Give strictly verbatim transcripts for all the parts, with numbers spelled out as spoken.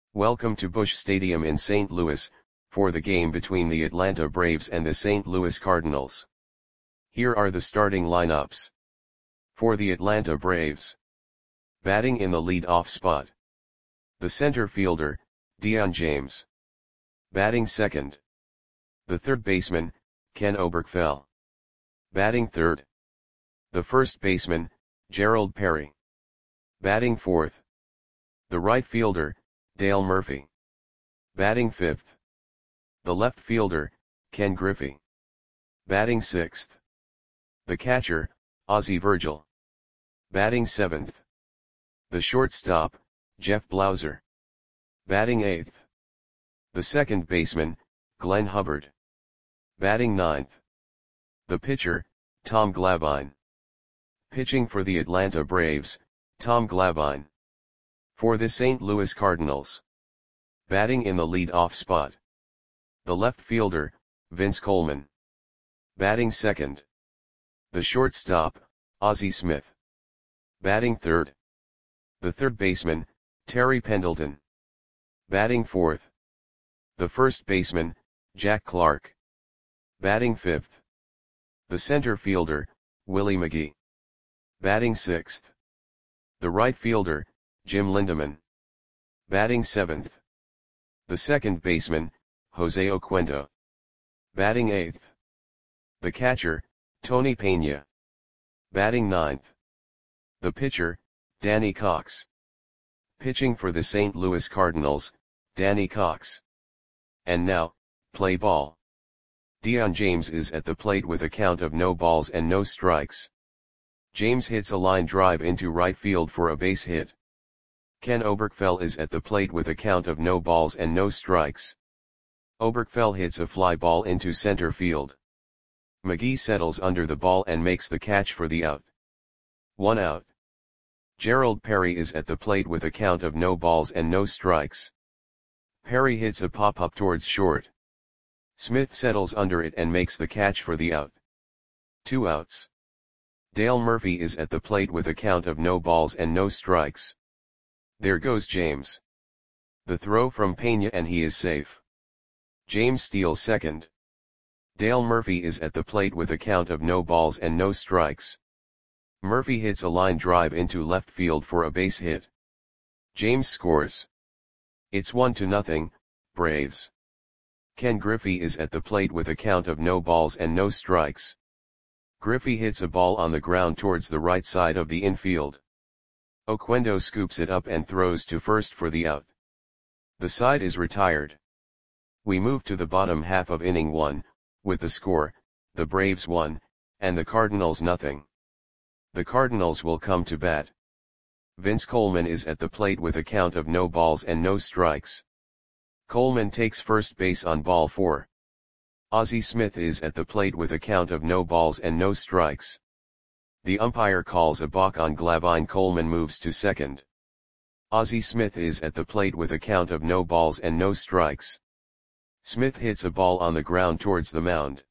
Welcome to Busch Stadium in Saint Louis, for the game between the Atlanta Braves and the Saint Louis Cardinals. Here are the starting lineups. For the Atlanta Braves. Batting in the lead-off spot. The center fielder, Dion James. Batting second. The third baseman, Ken Oberkfell. Batting third. The first baseman, Gerald Perry. Batting fourth. The right fielder, Dale Murphy. Batting fifth. The left fielder, Ken Griffey. Batting sixth. The catcher, Ozzie Virgil. Batting seventh. The shortstop, Jeff Blauser. Batting eighth. The second baseman, Glenn Hubbard. Batting ninth. The pitcher, Tom Glavine. Pitching for the Atlanta Braves, Tom Glavine. For the Saint Louis Cardinals. Batting in the lead-off spot. The left fielder, Vince Coleman. Batting second. The shortstop, Ozzie Smith. Batting third. The third baseman, Terry Pendleton. Batting fourth. The first baseman, Jack Clark. Batting fifth. The center fielder, Willie McGee. Batting sixth. The right fielder, Jim Lindeman. Batting seventh. The second baseman, Jose Oquendo. Batting eighth. The catcher, Tony Pena. Batting ninth. The pitcher, Danny Cox. Pitching for the Saint Louis Cardinals, Danny Cox. And now, play ball. Dion James is at the plate with a count of no balls and no strikes. James hits a line drive into right field for a base hit. Ken Oberkfell is at the plate with a count of no balls and no strikes. Oberkfell hits a fly ball into center field. McGee settles under the ball and makes the catch for the out. One out. Gerald Perry is at the plate with a count of no balls and no strikes. Perry hits a pop-up towards short. Smith settles under it and makes the catch for the out. Two outs. Dale Murphy is at the plate with a count of no balls and no strikes. There goes James. The throw from Pena and he is safe. James steals second. Dale Murphy is at the plate with a count of no balls and no strikes. Murphy hits a line drive into left field for a base hit. James scores. It's one to nothing, Braves. Ken Griffey is at the plate with a count of no balls and no strikes. Griffey hits a ball on the ground towards the right side of the infield. Oquendo scoops it up and throws to first for the out. The side is retired. We move to the bottom half of inning one, with the score, the Braves one, and the Cardinals nothing. The Cardinals will come to bat. Vince Coleman is at the plate with a count of no balls and no strikes. Coleman takes first base on ball four. Ozzie Smith is at the plate with a count of no balls and no strikes. The umpire calls a balk on Glavine. Coleman moves to second. Ozzie Smith is at the plate with a count of no balls and no strikes. Smith hits a ball on the ground towards the mound.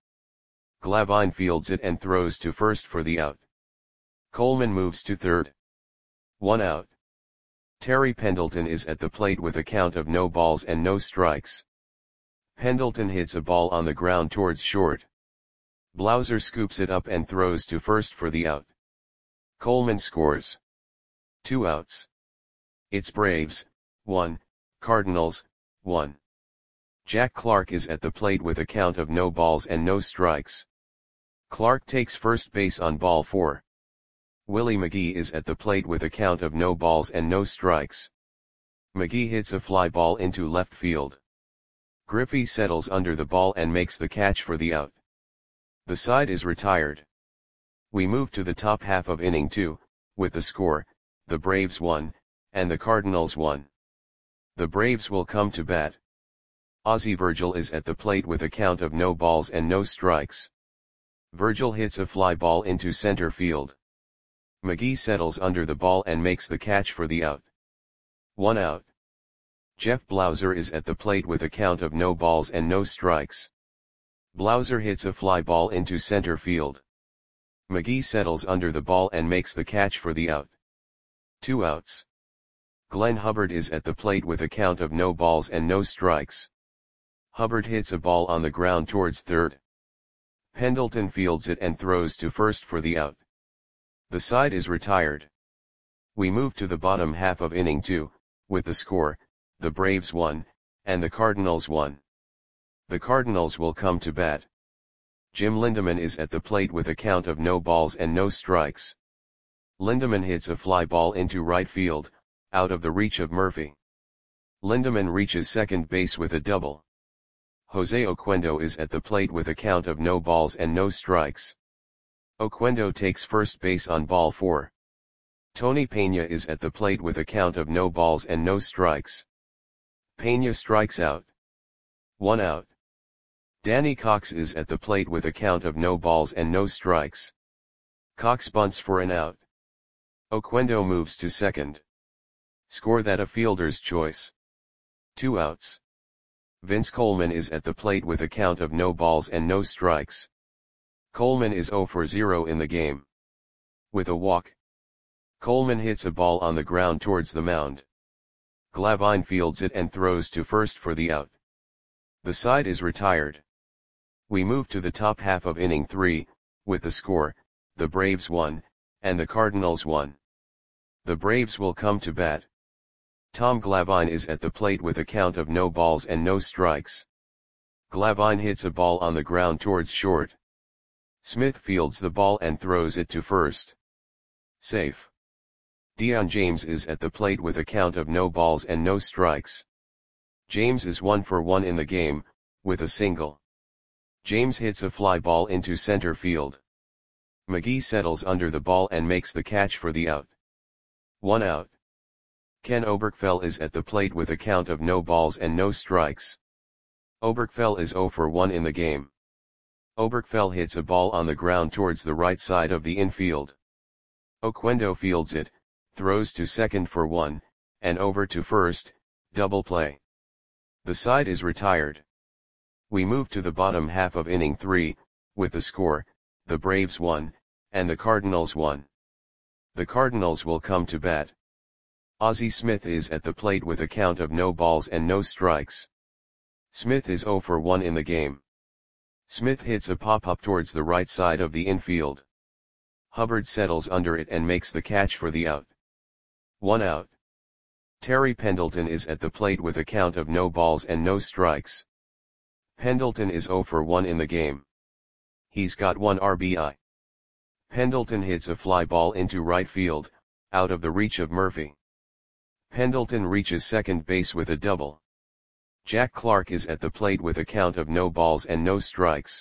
Glavine fields it and throws to first for the out. Coleman moves to third. One out. Terry Pendleton is at the plate with a count of no balls and no strikes. Pendleton hits a ball on the ground towards short. Blauser scoops it up and throws to first for the out. Coleman scores. Two outs. It's Braves, one, Cardinals, one. Jack Clark is at the plate with a count of no balls and no strikes. Clark takes first base on ball four. Willie McGee is at the plate with a count of no balls and no strikes. McGee hits a fly ball into left field. Griffey settles under the ball and makes the catch for the out. The side is retired. We move to the top half of inning two, with the score, the Braves one, and the Cardinals one. The Braves will come to bat. Ozzie Virgil is at the plate with a count of no balls and no strikes. Virgil hits a fly ball into center field. McGee settles under the ball and makes the catch for the out. One out. Jeff Blauser is at the plate with a count of no balls and no strikes. Blauser hits a fly ball into center field. McGee settles under the ball and makes the catch for the out. Two outs. Glenn Hubbard is at the plate with a count of no balls and no strikes. Hubbard hits a ball on the ground towards third. Pendleton fields it and throws to first for the out. The side is retired. We move to the bottom half of inning two, with the score, the Braves won, and the Cardinals won. The Cardinals will come to bat. Jim Lindeman is at the plate with a count of no balls and no strikes. Lindeman hits a fly ball into right field, out of the reach of Murphy. Lindeman reaches second base with a double. Jose Oquendo is at the plate with a count of no balls and no strikes. Oquendo takes first base on ball four. Tony Peña is at the plate with a count of no balls and no strikes. Peña strikes out. One out. Danny Cox is at the plate with a count of no balls and no strikes. Cox bunts for an out. Oquendo moves to second. Score that a fielder's choice. Two outs. Vince Coleman is at the plate with a count of no balls and no strikes. Coleman is zero for zero in the game. With a walk. Coleman hits a ball on the ground towards the mound. Glavine fields it and throws to first for the out. The side is retired. We move to the top half of inning three, with the score, the Braves won, and the Cardinals won. The Braves will come to bat. Tom Glavine is at the plate with a count of no balls and no strikes. Glavine hits a ball on the ground towards short. Smith fields the ball and throws it to first. Safe. Dion James is at the plate with a count of no balls and no strikes. James is one for one in the game, with a single. James hits a fly ball into center field. McGee settles under the ball and makes the catch for the out. One out. Ken Oberkfell is at the plate with a count of no balls and no strikes. Oberkfell is zero for one in the game. Oberkfell hits a ball on the ground towards the right side of the infield. Oquendo fields it, throws to second for one, and over to first, double play. The side is retired. We move to the bottom half of inning three, with the score, the Braves won, and the Cardinals won. The Cardinals will come to bat. Ozzie Smith is at the plate with a count of no balls and no strikes. Smith is zero for one in the game. Smith hits a pop-up towards the right side of the infield. Hubbard settles under it and makes the catch for the out. One out. Terry Pendleton is at the plate with a count of no balls and no strikes. Pendleton is zero for one in the game. He's got one R B I. Pendleton hits a fly ball into right field, out of the reach of Murphy. Pendleton reaches second base with a double. Jack Clark is at the plate with a count of no balls and no strikes.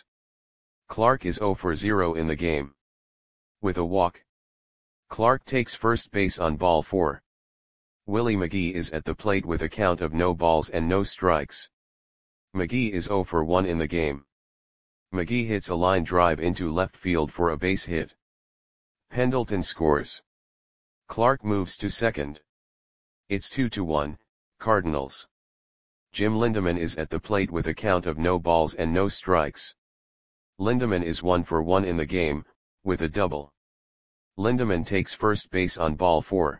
Clark is zero for zero in the game. With a walk. Clark takes first base on ball four. Willie McGee is at the plate with a count of no balls and no strikes. McGee is zero for one in the game. McGee hits a line drive into left field for a base hit. Pendleton scores. Clark moves to second. It's two to one, Cardinals. Jim Lindeman is at the plate with a count of no balls and no strikes. Lindeman is one for one in the game, with a double. Lindeman takes first base on ball four.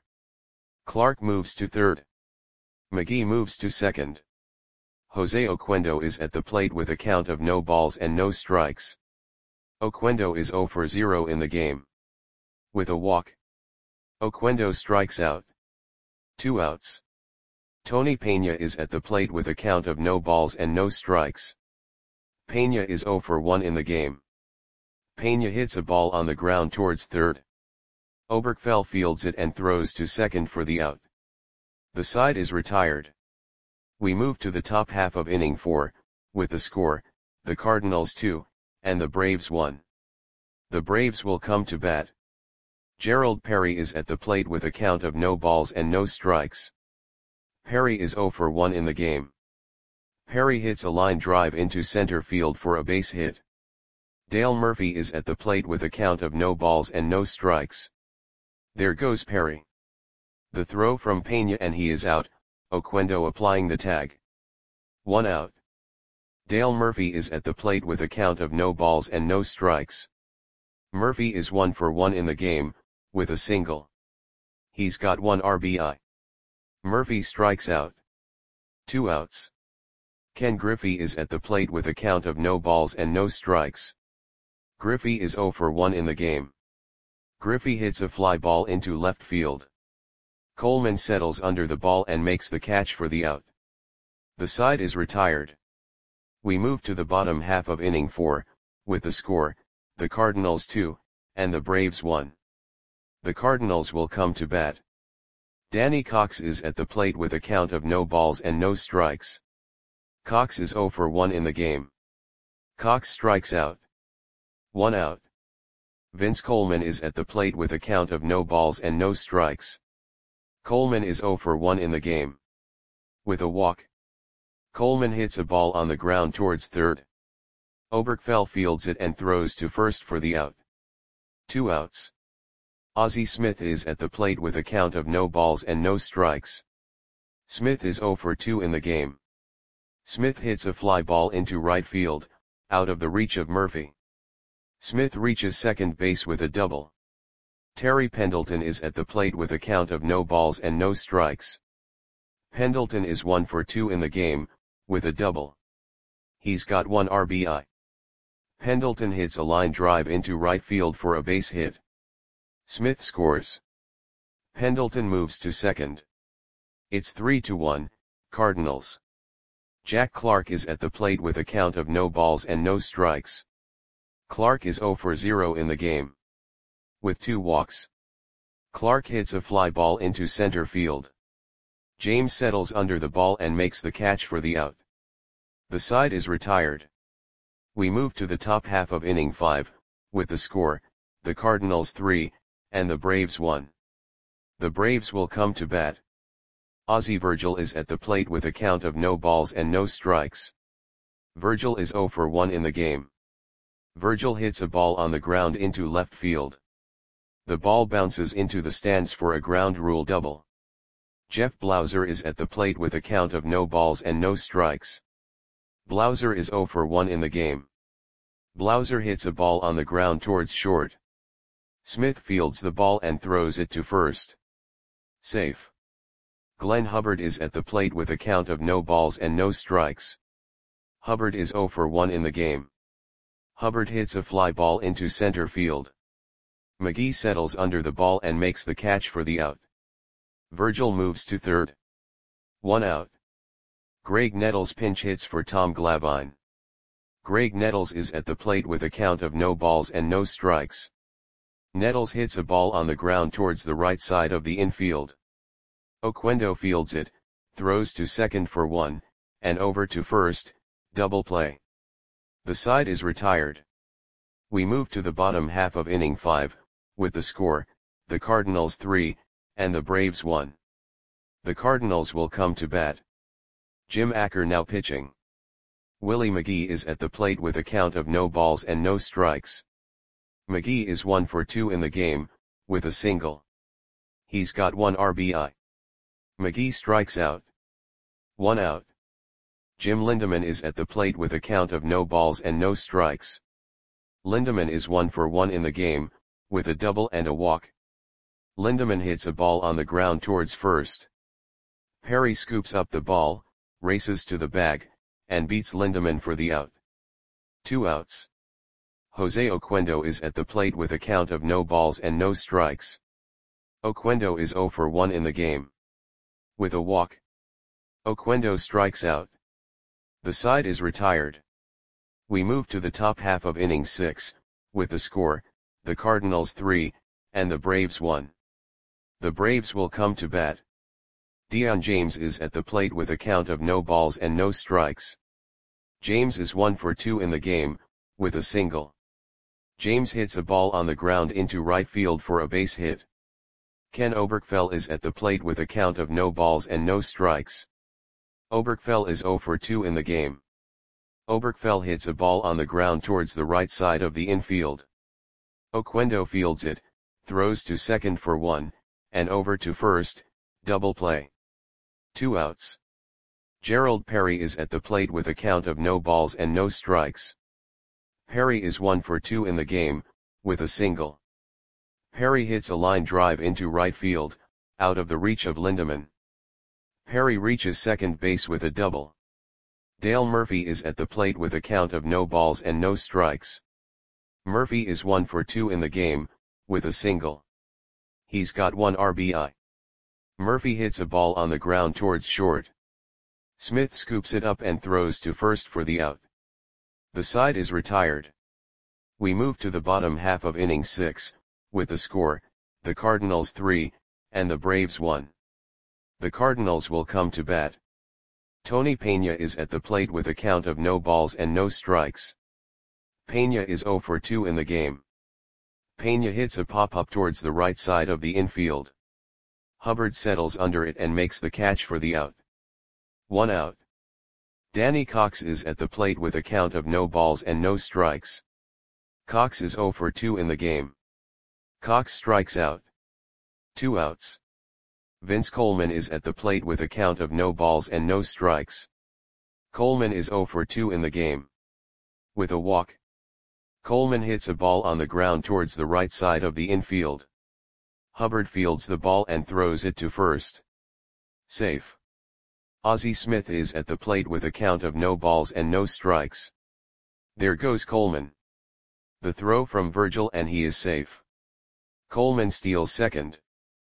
Clark moves to third. McGee moves to second. Jose Oquendo is at the plate with a count of no balls and no strikes. Oquendo is zero for zero in the game. With a walk. Oquendo strikes out. Two outs. Tony Peña is at the plate with a count of no balls and no strikes. Peña is zero for one in the game. Peña hits a ball on the ground towards third. Oberkfell fields it and throws to second for the out. The side is retired. We move to the top half of inning four, with the score, the Cardinals two, and the Braves one. The Braves will come to bat. Gerald Perry is at the plate with a count of no balls and no strikes. Perry is zero for one in the game. Perry hits a line drive into center field for a base hit. Dale Murphy is at the plate with a count of no balls and no strikes. There goes Perry. The throw from Peña and he is out, Oquendo applying the tag. One out. Dale Murphy is at the plate with a count of no balls and no strikes. Murphy is one for one in the game, with a single. He's got one R B I. Murphy strikes out. Two outs. Ken Griffey is at the plate with a count of no balls and no strikes. Griffey is oh for one in the game. Griffey hits a fly ball into left field. Coleman settles under the ball and makes the catch for the out. The side is retired. We move to the bottom half of inning four, with the score, the Cardinals two, and the Braves one. The Cardinals will come to bat. Danny Cox is at the plate with a count of no balls and no strikes. Cox is oh for one in the game. Cox strikes out. One out. Vince Coleman is at the plate with a count of no balls and no strikes. Coleman is oh for one in the game. With a walk. Coleman hits a ball on the ground towards third. Oberkfell fields it and throws to first for the out. Two outs. Ozzie Smith is at the plate with a count of no balls and no strikes. Smith is oh for two in the game. Smith hits a fly ball into right field, out of the reach of Murphy. Smith reaches second base with a double. Terry Pendleton is at the plate with a count of no balls and no strikes. Pendleton is one for two in the game, with a double. He's got one R B I. Pendleton hits a line drive into right field for a base hit. Smith scores. Pendleton moves to second. It's three to one, Cardinals. Jack Clark is at the plate with a count of no balls and no strikes. Clark is oh for zero in the game. With two walks. Clark hits a fly ball into center field. James settles under the ball and makes the catch for the out. The side is retired. We move to the top half of inning five, with the score, the Cardinals three, and the Braves one. The Braves will come to bat. Ozzie Virgil is at the plate with a count of no balls and no strikes. Virgil is oh for one in the game. Virgil hits a ball on the ground into left field. The ball bounces into the stands for a ground rule double. Jeff Blauser is at the plate with a count of no balls and no strikes. Blauser is oh for one in the game. Blauser hits a ball on the ground towards short. Smith fields the ball and throws it to first. Safe. Glenn Hubbard is at the plate with a count of no balls and no strikes. Hubbard is oh for one in the game. Hubbard hits a fly ball into center field. McGee settles under the ball and makes the catch for the out. Virgil moves to third. One out. Greg Nettles pinch hits for Tom Glavine. Greg Nettles is at the plate with a count of no balls and no strikes. Nettles hits a ball on the ground towards the right side of the infield. Oquendo fields it, throws to second for one, and over to first, double play. The side is retired. We move to the bottom half of inning five, with the score, the Cardinals three, and the Braves one. The Cardinals will come to bat. Jim Acker now pitching. Willie McGee is at the plate with a count of no balls and no strikes. McGee is one for two in the game, with a single. He's got one R B I. McGee strikes out. One out. Jim Lindeman is at the plate with a count of no balls and no strikes. Lindeman is one for one in the game, with a double and a walk. Lindeman hits a ball on the ground towards first. Perry scoops up the ball, races to the bag, and beats Lindeman for the out. Two outs. Jose Oquendo is at the plate with a count of no balls and no strikes. Oquendo is oh for one in the game. With a walk. Oquendo strikes out. The side is retired. We move to the top half of inning six, with the score, the Cardinals three, and the Braves one. The Braves will come to bat. Dion James is at the plate with a count of no balls and no strikes. James is one for two in the game, with a single. James hits a ball on the ground into right field for a base hit. Ken Oberkfell is at the plate with a count of no balls and no strikes. Oberkfell is oh for two in the game. Oberkfell hits a ball on the ground towards the right side of the infield. Oquendo fields it, throws to second for one, and over to first, double play. Two outs. Gerald Perry is at the plate with a count of no balls and no strikes. Perry is one for two in the game, with a single. Perry hits a line drive into right field, out of the reach of Lindeman. Perry reaches second base with a double. Dale Murphy is at the plate with a count of no balls and no strikes. Murphy is one for two in the game, with a single. He's got one R B I. Murphy hits a ball on the ground towards short. Smith scoops it up and throws to first for the out. The side is retired. We move to the bottom half of inning six, with the score, the Cardinals three, and the Braves one. The Cardinals will come to bat. Tony Peña is at the plate with a count of no balls and no strikes. Peña is zero for two in the game. Peña hits a pop-up towards the right side of the infield. Hubbard settles under it and makes the catch for the out. One out. Danny Cox is at the plate with a count of no balls and no strikes. Cox is zero for two in the game. Cox strikes out. Two outs. Vince Coleman is at the plate with a count of no balls and no strikes. Coleman is zero for two in the game. With a walk. Coleman hits a ball on the ground towards the right side of the infield. Hubbard fields the ball and throws it to first. Safe. Ozzie Smith is at the plate with a count of no balls and no strikes. There goes Coleman. The throw from Virgil and he is safe. Coleman steals second.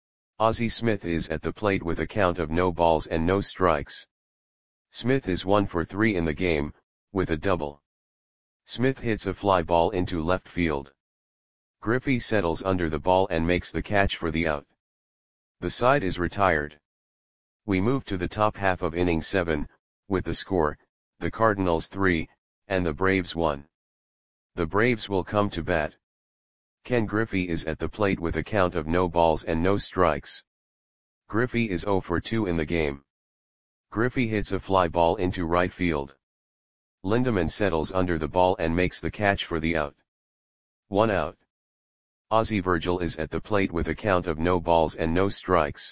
Ozzie Smith is at the plate with a count of no balls and no strikes. Smith is one for three in the game, with a double. Smith hits a fly ball into left field. Griffey settles under the ball and makes the catch for the out. The side is retired. We move to the top half of inning seven, with the score, the Cardinals three, and the Braves one. The Braves will come to bat. Ken Griffey is at the plate with a count of no balls and no strikes. Griffey is zero for two in the game. Griffey hits a fly ball into right field. Lindemann settles under the ball and makes the catch for the out. One out. Ozzie Virgil is at the plate with a count of no balls and no strikes.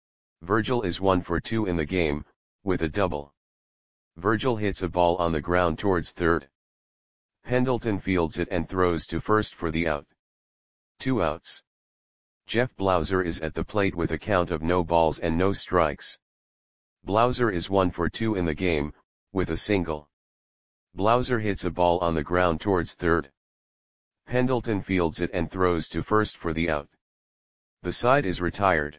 Virgil is one for two in the game, with a double. Virgil hits a ball on the ground towards third. Pendleton fields it and throws to first for the out. Two outs. Jeff Blauser is at the plate with a count of no balls and no strikes. Blauser is one for two in the game, with a single. Blauser hits a ball on the ground towards third. Pendleton fields it and throws to first for the out. The side is retired.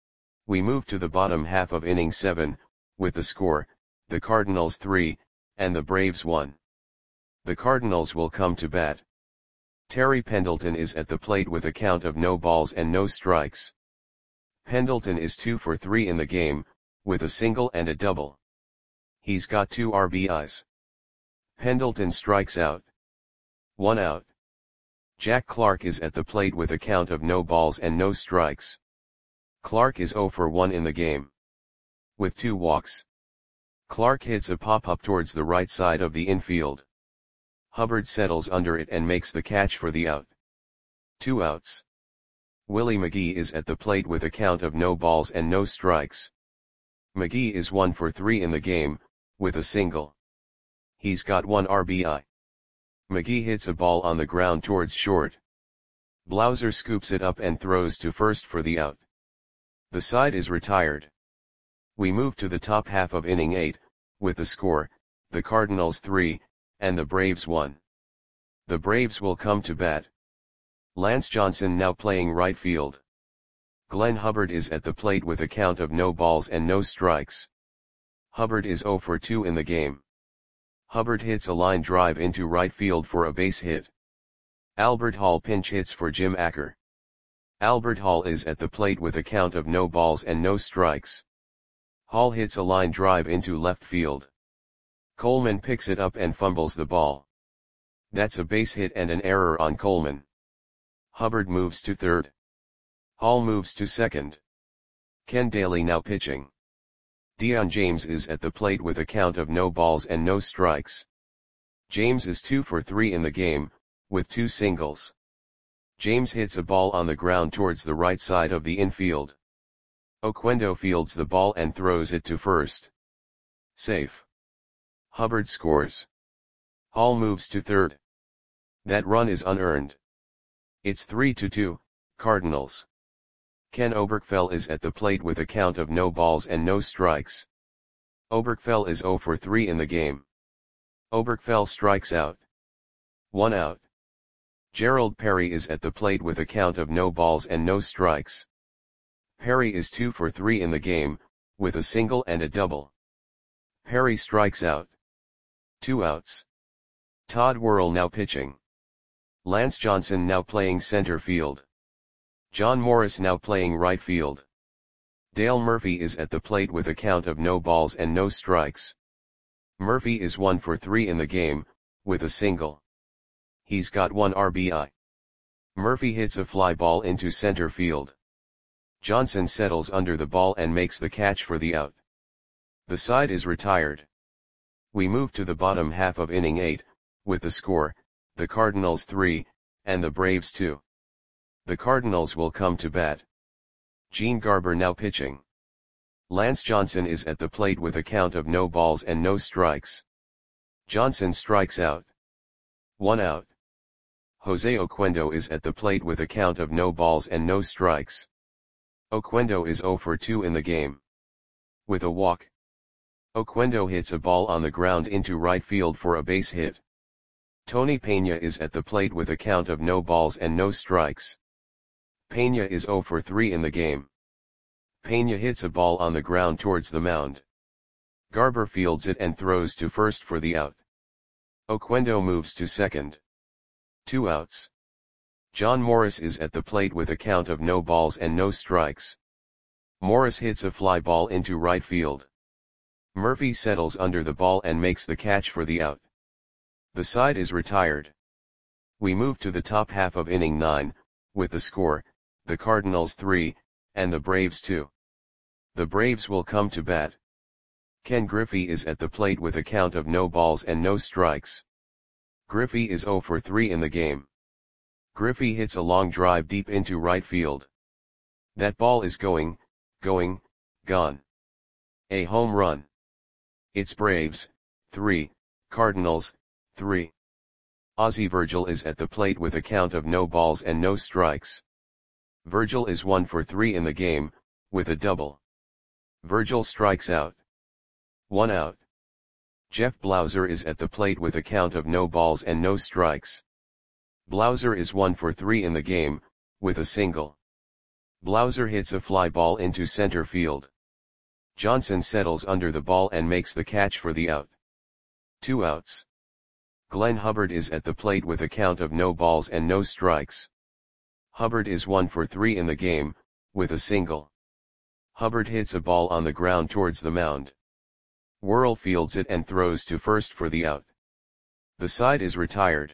We move to the bottom half of inning seven, with the score, the Cardinals three, and the Braves one. The Cardinals will come to bat. Terry Pendleton is at the plate with a count of no balls and no strikes. Pendleton is two for three in the game, with a single and a double. He's got two R B Is. Pendleton strikes out. One out. Jack Clark is at the plate with a count of no balls and no strikes. Clark is zero for one in the game. With two walks. Clark hits a pop-up towards the right side of the infield. Hubbard settles under it and makes the catch for the out. Two outs. Willie McGee is at the plate with a count of no balls and no strikes. McGee is one for three in the game, with a single. He's got one R B I. McGee hits a ball on the ground towards short. Blauser scoops it up and throws to first for the out. The side is retired. We move to the top half of inning eight, with the score, the Cardinals three, and the Braves one. The Braves will come to bat. Lance Johnson now playing right field. Glenn Hubbard is at the plate with a count of no balls and no strikes. Hubbard is zero for two in the game. Hubbard hits a line drive into right field for a base hit. Albert Hall pinch hits for Jim Acker. Albert Hall is at the plate with a count of no balls and no strikes. Hall hits a line drive into left field. Coleman picks it up and fumbles the ball. That's a base hit and an error on Coleman. Hubbard moves to third. Hall moves to second. Ken Daly now pitching. Dion James is at the plate with a count of no balls and no strikes. James is two for three in the game, with two singles. James hits a ball on the ground towards the right side of the infield. Oquendo fields the ball and throws it to first. Safe. Hubbard scores. Hall moves to third. That run is unearned. It's three to two, Cardinals. Ken Oberkfell is at the plate with a count of no balls and no strikes. Oberkfell is zero for three in the game. Oberkfell strikes out. One out. Gerald Perry is at the plate with a count of no balls and no strikes. Perry is two for three in the game, with a single and a double. Perry strikes out. Two outs. Todd Worrell now pitching. Lance Johnson now playing center field. John Morris now playing right field. Dale Murphy is at the plate with a count of no balls and no strikes. Murphy is one for three in the game, with a single. He's got one R B I. Murphy hits a fly ball into center field. Johnson settles under the ball and makes the catch for the out. The side is retired. We move to the bottom half of inning eight, with the score, the Cardinals three, and the Braves two. The Cardinals will come to bat. Gene Garber now pitching. Lance Johnson is at the plate with a count of no balls and no strikes. Johnson strikes out. One out. Jose Oquendo is at the plate with a count of no balls and no strikes. Oquendo is zero for two in the game. With a walk. Oquendo hits a ball on the ground into right field for a base hit. Tony Peña is at the plate with a count of no balls and no strikes. Peña is zero for three in the game. Peña hits a ball on the ground towards the mound. Garber fields it and throws to first for the out. Oquendo moves to second. Two outs. John Morris is at the plate with a count of no balls and no strikes. Morris hits a fly ball into right field. Murphy settles under the ball and makes the catch for the out. The side is retired. We move to the top half of inning nine, with the score, the Cardinals three, and the Braves two. The Braves will come to bat. Ken Griffey is at the plate with a count of no balls and no strikes. Griffey is zero for three in the game. Griffey hits a long drive deep into right field. That ball is going, going, gone. A home run. It's Braves, three, Cardinals, three. Ozzie Virgil is at the plate with a count of no balls and no strikes. Virgil is one for three in the game, with a double. Virgil strikes out. One out. Jeff Blauser is at the plate with a count of no balls and no strikes. Blauser is one for three in the game, with a single. Blauser hits a fly ball into center field. Johnson settles under the ball and makes the catch for the out. Two outs. Glenn Hubbard is at the plate with a count of no balls and no strikes. Hubbard is one for three in the game, with a single. Hubbard hits a ball on the ground towards the mound. Worrell fields it and throws to first for the out. The side is retired.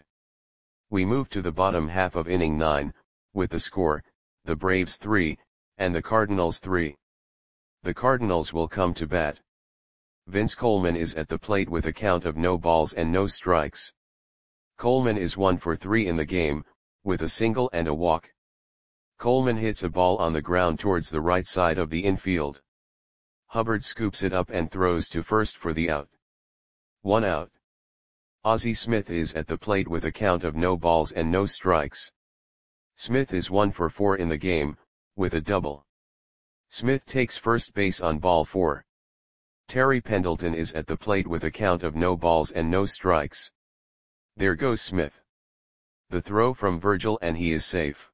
We move to the bottom half of inning nine, with the score, the Braves three, and the Cardinals three. The Cardinals will come to bat. Vince Coleman is at the plate with a count of no balls and no strikes. Coleman is one for three in the game, with a single and a walk. Coleman hits a ball on the ground towards the right side of the infield. Hubbard scoops it up and throws to first for the out. One out. Ozzie Smith is at the plate with a count of no balls and no strikes. Smith is one for four in the game, with a double. Smith takes first base on ball four. Terry Pendleton is at the plate with a count of no balls and no strikes. There goes Smith. The throw from Virgil and he is safe.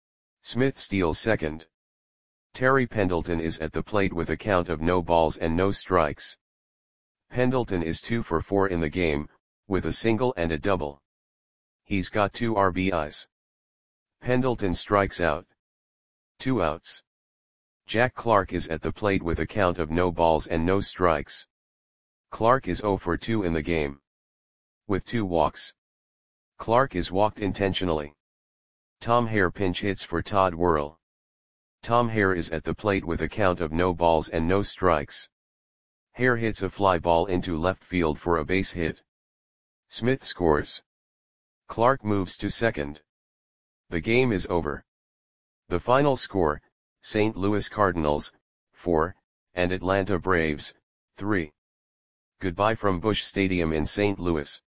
Smith steals second. Terry Pendleton is at the plate with a count of no balls and no strikes. Pendleton is two for four in the game, with a single and a double. He's got two R B Is. Pendleton strikes out. Two outs. Jack Clark is at the plate with a count of no balls and no strikes. Clark is zero for two in the game. With two walks. Clark is walked intentionally. Tom Hare pinch hits for Todd Worrell. Tom Hare is at the plate with a count of no balls and no strikes. Hare hits a fly ball into left field for a base hit. Smith scores. Clark moves to second. The game is over. The final score, Saint Louis Cardinals, four, and Atlanta Braves, three. Goodbye from Busch Stadium in Saint Louis.